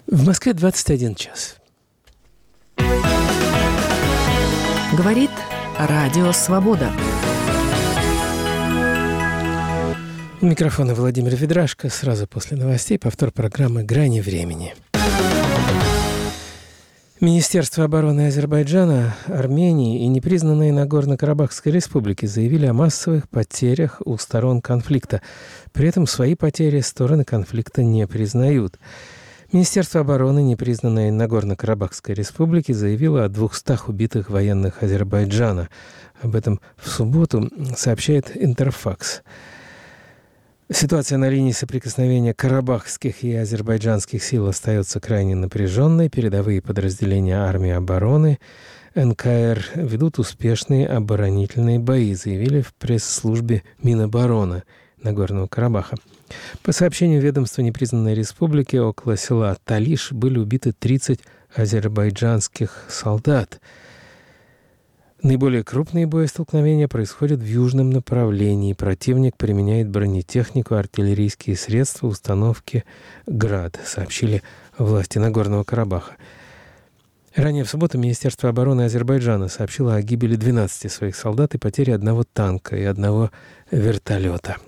В Москве 21 час. Говорит Радио Свобода. У микрофона Владимир Ведрашко. Сразу после новостей повтор программы «Грани времени». Министерство обороны Азербайджана, Армении и непризнанной Нагорно-Карабахской республики заявили о массовых потерях у сторон конфликта. При этом свои потери стороны конфликта не признают. Министерство обороны непризнанной Нагорно-Карабахской республики заявило о 200 убитых военных Азербайджана. Об этом в субботу сообщает Интерфакс. Ситуация на линии соприкосновения карабахских и азербайджанских сил остается крайне напряженной. Передовые подразделения армии обороны НКР ведут успешные оборонительные бои, заявили в пресс-службе Минобороны Нагорного Карабаха. По сообщению ведомства непризнанной республики, около села Талиш были убиты 30 азербайджанских солдат. Наиболее крупные боестолкновения происходят в южном направлении. Противник применяет бронетехнику, артиллерийские средства, установки «Град», сообщили власти Нагорного Карабаха. Ранее в субботу Министерство обороны Азербайджана сообщило о гибели 12 своих солдат и потере одного танка и одного вертолета.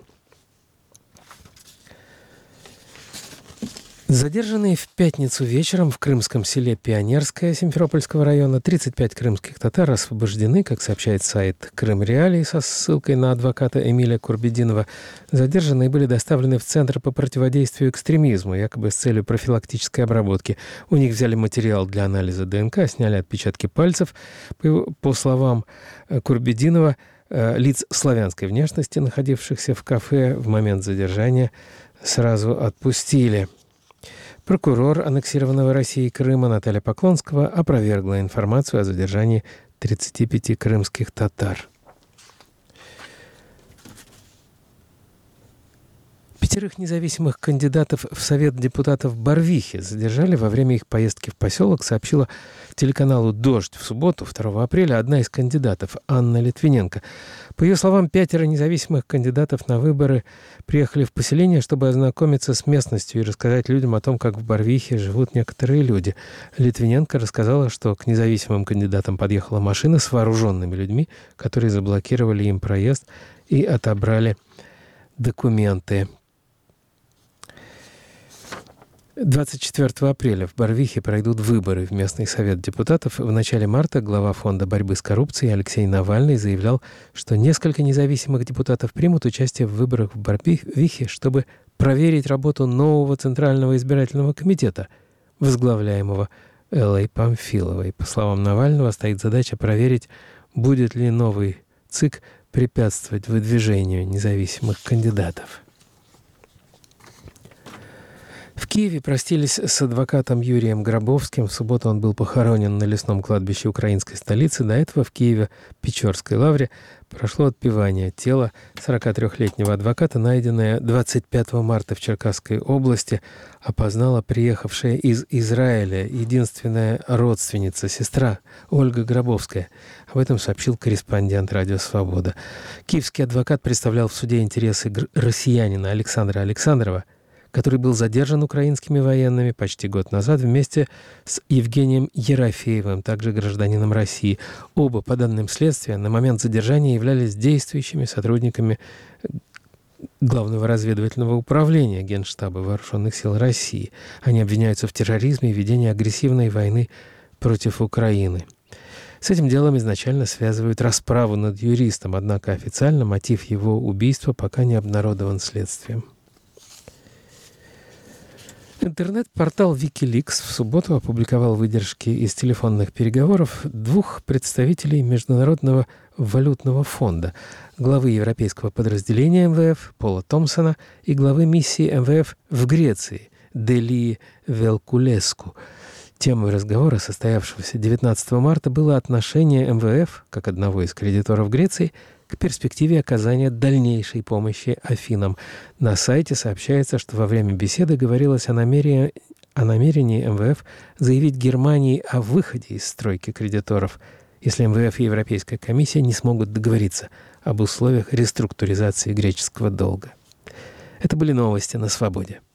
Задержанные в пятницу вечером в крымском селе Пионерское Симферопольского района 35 крымских татар освобождены, как сообщает сайт «Крым Реалии» со ссылкой на адвоката Эмиля Курбединова. Задержанные были доставлены в Центр по противодействию экстремизму, якобы с целью профилактической обработки. У них взяли материал для анализа ДНК, сняли отпечатки пальцев. По словам Курбединова, лиц славянской внешности, находившихся в кафе в момент задержания, сразу отпустили. Прокурор аннексированного Россией Крыма Наталья Поклонского опровергла информацию о задержании 35 крымских татар. 5 независимых кандидатов в Совет депутатов Барвихи задержали во время их поездки в поселок, сообщила телеканалу «Дождь» в субботу, 2 апреля, одна из кандидатов, Анна Литвиненко. По ее словам, 5 независимых кандидатов на выборы приехали в поселение, чтобы ознакомиться с местностью и рассказать людям о том, как в Барвихе живут некоторые люди. Литвиненко рассказала, что к независимым кандидатам подъехала машина с вооруженными людьми, которые заблокировали им проезд и отобрали документы. 24 апреля в Барвихе пройдут выборы в местный совет депутатов. В начале марта глава Фонда борьбы с коррупцией Алексей Навальный заявлял, что несколько независимых депутатов примут участие в выборах в Барвихе, чтобы проверить работу нового Центрального избирательного комитета, возглавляемого Эллой Памфиловой. По словам Навального, стоит задача проверить, будет ли новый ЦИК препятствовать выдвижению независимых кандидатов. В Киеве простились с адвокатом Юрием Гробовским. В субботу он был похоронен на лесном кладбище украинской столицы. До этого в Киево-Печорской лавре прошло отпевание. Тело 43-летнего адвоката, найденное 25 марта в Черкасской области, опознала приехавшая из Израиля единственная родственница, сестра Ольга Гробовская. Об этом сообщил корреспондент «Радио Свобода». Киевский адвокат представлял в суде интересы россиянина Александра Александрова, который был задержан украинскими военными почти год назад вместе с Евгением Ерофеевым, также гражданином России. Оба, по данным следствия, на момент задержания являлись действующими сотрудниками Главного разведывательного управления Генштаба Вооруженных сил России. Они обвиняются в терроризме и ведении агрессивной войны против Украины. С этим делом изначально связывают расправу над юристом, однако официально мотив его убийства пока не обнародован следствием. Интернет-портал Wikileaks в субботу опубликовал выдержки из телефонных переговоров 2 представителей Международного валютного фонда, главы европейского подразделения МВФ Пола Томпсона и главы миссии МВФ в Греции Делии Велкулеску. Темой разговора, состоявшегося 19 марта, было отношение МВФ, как одного из кредиторов Греции, к перспективе оказания дальнейшей помощи Афинам. На сайте сообщается, что во время беседы говорилось о намерении МВФ заявить Германии о выходе из стройки кредиторов, если МВФ и Европейская комиссия не смогут договориться об условиях реструктуризации греческого долга. Это были новости на «Свободе».